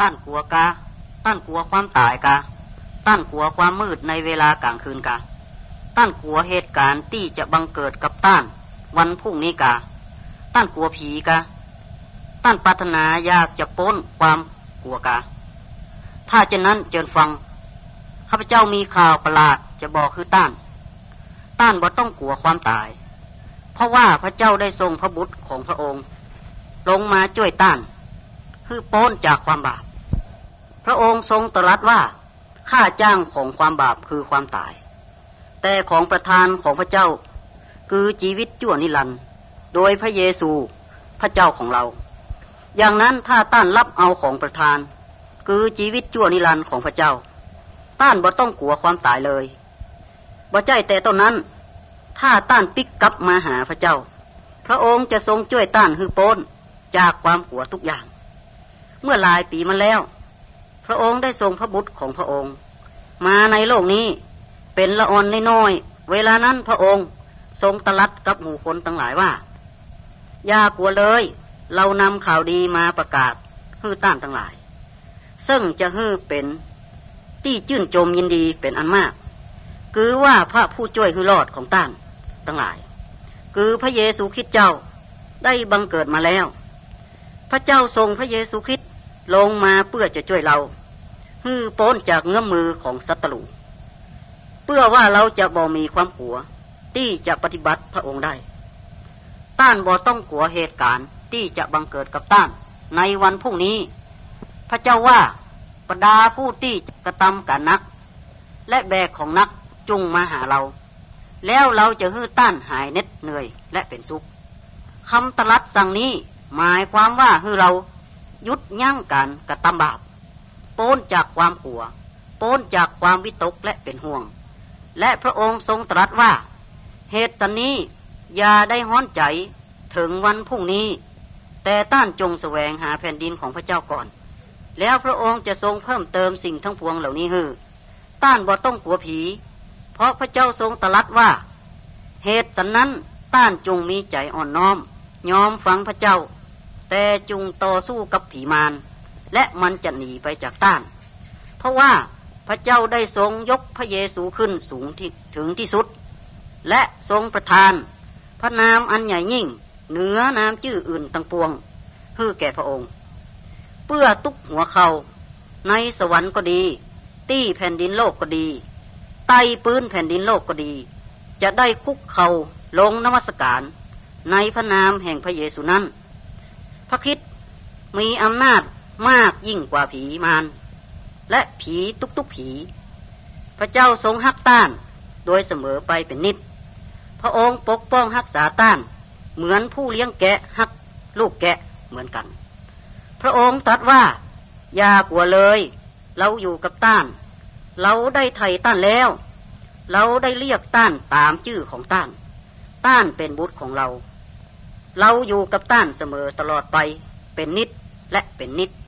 ต้านกลัวกาต้านกลัวความตายกาต้านกลัวความมืดในเวลากลางคืนกาต้านกลัวเหตุการณ์ที่จะบังเกิดกับต้านวันพรุ่งนี้กาต้านกลัวผีกาต้านปรารถนาอยากจะพ้นความกลัวกาถ้าเช่นนั้นเจิญฟังข้าพเจ้ามีข่าวประหลาดจะบอกคือต้านบ่ต้องกลัวความตายเพราะว่าพระเจ้าได้ทรงพระบุตรของพระองค์ลงมาช่วยต้านคือพ้นจากความบาปพระองค์ทรงตรัสว่าค่าจ้างของความบาปคือความตายแต่ของประทานของพระเจ้าคือชีวิตชั่วนิรันดร์โดยพระเยซูพระเจ้าของเราอย่างนั้นถ้าต้านรับเอาของประทานคือชีวิตชั่วนิรันดร์ของพระเจ้าต้านบ่ต้องกลัวความตายเลยบ่ใจแต่ตอนนั้นถ้าต้านปิกกลับมาหาพระเจ้าพระองค์จะทรงช่วยต้านให้พ้นจากความกลัวทุกอย่างเมื่อหลายปีมาแล้วพระองค์ได้ทรงพระบุตรของพระองค์มาในโลกนี้เป็นละอ่อนน้อยๆเวลานั้นพระองค์ทรงตรัสกับหมู่คนทั้งหลายว่าอย่ากลัวเลยเรานำข่าวดีมาประกาศให้ต้านทั้งหลายซึ่งจะให้เป็นที่ชื่นชมยินดีเป็นอันมากคือว่าพระผู้ช่วยให้รอดของต้านทั้งหลายคือพระเยซูคริสต์เจ้าได้บังเกิดมาแล้วพระเจ้าทรงพระเยซูคริสต์ลงมาเพื่อจะช่วยเราให้พ้นจากเงื้อมมือของศัตรูเพื่อว่าเราจะบ่มีความกลัวที่จะปฏิบัติพระองค์ได้ต้านบ่ต้องกลัวเหตุการณ์ที่จะบังเกิดกับต้านในวันพรุ่งนี้พระเจ้าว่าบรรดาผู้ที่กระทำการนักและแบกของนักจุงมาหาเราแล้วเราจะให้ต้านหายเหน็ดเหนื่อยและเป็นสุขคำตรัสสั่งนี้หมายความว่าให้เราหยุดยั้งการกระทำบาปพ้นจากความกลัวพ้นจากความวิตกและเป็นห่วงและพระองค์ทรงตรัสว่าเหตุฉะนี้อย่าได้ฮ้อนใจถึงวันพรุ่งนี้แต่ต้านจงแสวงหาแผ่นดินของพระเจ้าก่อนแล้วพระองค์จะทรงเพิ่มเติมสิ่งทั้งปวงเหล่านี้ให้ต้านบ่ต้องกลัวผีเพราะพระเจ้าทรงตรัสว่าเหตุฉะนั้นต้านจงมีใจอ่อนน้อมยอมฟังพระเจ้าแต่จงต่อสู้กับผีมารและมันจะหนีไปจากต้านเพราะว่าพระเจ้าได้ทรงยกพระเยซูขึ้นสูงถึงที่สุดและทรงประทานพระนามอันใหญ่ยิ่งเหนือนามชื่ออื่นทั้งปวงให้แก่พระองค์เพื่อทุกหัวเขาในสวรรค์ก็ดีที่แผ่นดินโลกก็ดีใต้พื้นแผ่นดินโลกก็ดีจะได้คุกเข่าลงนมัสการในพระนามแห่งพระเยซูนั้นพระคริสต์มีอำนาจมากยิ่งกว่าผีมารและผีทุกๆผีพระเจ้าทรงฮักต้านโดยเสมอไปเป็นนิจพระองค์ปกป้องรักษาต้านเหมือนผู้เลี้ยงแกะฮักลูกแกะเหมือนกันพระองค์ตรัสว่าอย่ากลัวเลยเราอยู่กับต้านเราได้ไถ่ต้านแล้วเราได้เรียกต้านตามชื่อของต้านเป็นบุตรของเราอยู่กับต้านเสมอตลอดไปเป็นนิจและเป็นนิจ